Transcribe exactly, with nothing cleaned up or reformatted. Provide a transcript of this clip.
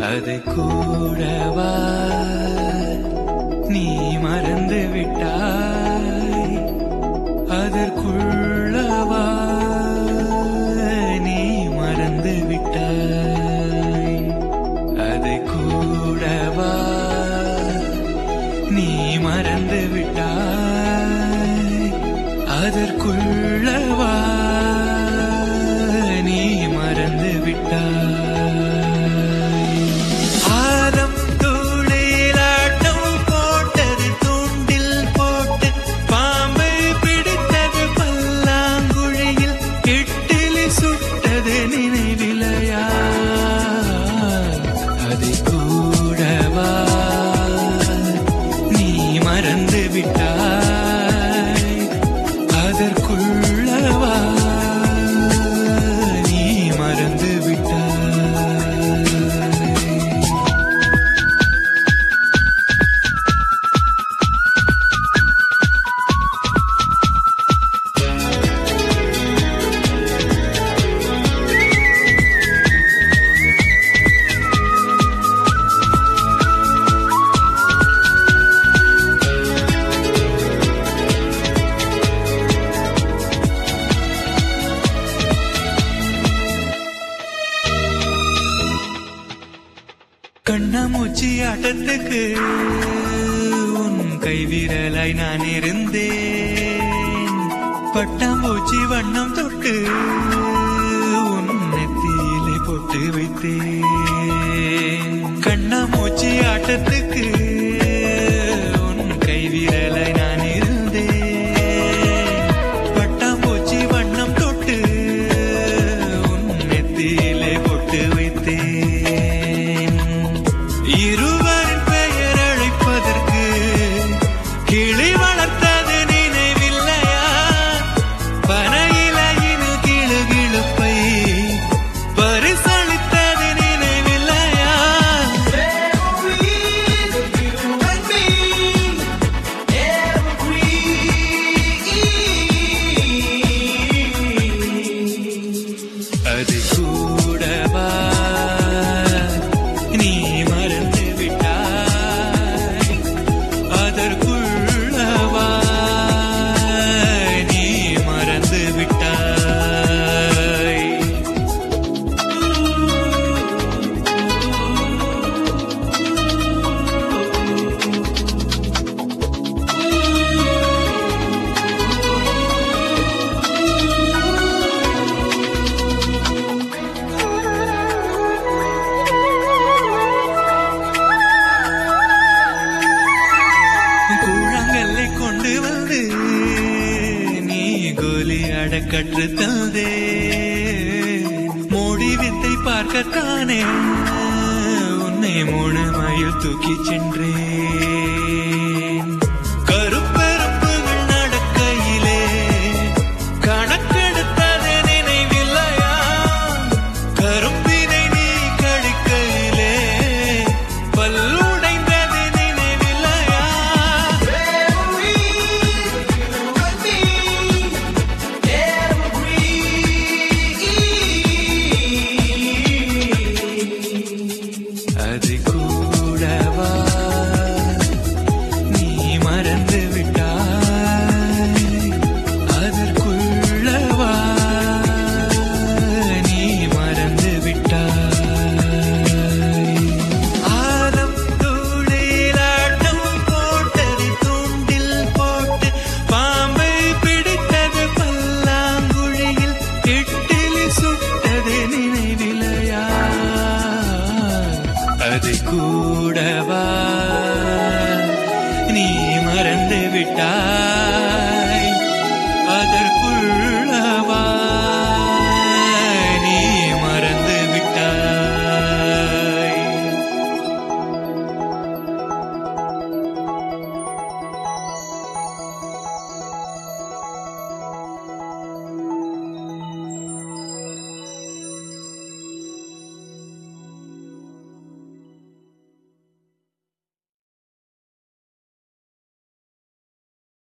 அதை கூடவா நீ மறந்து விட்டாய், அதற்குள்ளவா நீ மறந்து விட்டாய், அதை கூடவா நீ மறந்து விட்டாய், அதற்குள்ளவா நீ மறந்து விட்டாய். கண்ணாமூச்சி ஆட்டத்துக்கு உன் கைவிரலாய் நான் இருந்தேன், பட்டாம்பூச்சி வண்ணம் தொட்டு உன் நெத்தியிலே போட்டு வைத்தேன். கண்ணாமூச்சி ஆட்டத்துக்கு உன் கைவிரலாய் நான் இருந்தேன், பட்டாம்பூச்சி வண்ணம் தொட்டு உன் நெத்தியிலே போட்டு வைத்தேன். இருவரின் பெயர் அழைப்பதற்கு கிளி வளர்த்தது நினைவில்லையா, பனையிலையின் கிளு கிளுப்பை பரிசளித்தது நினைவில்லையா. அது கூடவா நீ மறந்து விட்டாய், அதற்குள்ளவா நீ மறந்து விட்டாய். கூழாங்கல்லை கொண்டு வந்து நீ கோலி அட கற்று தந்தே, மோடி வித்தை பார்க்கத்தானே உன்னை மூணு மைல் தூக்கி சென்றே.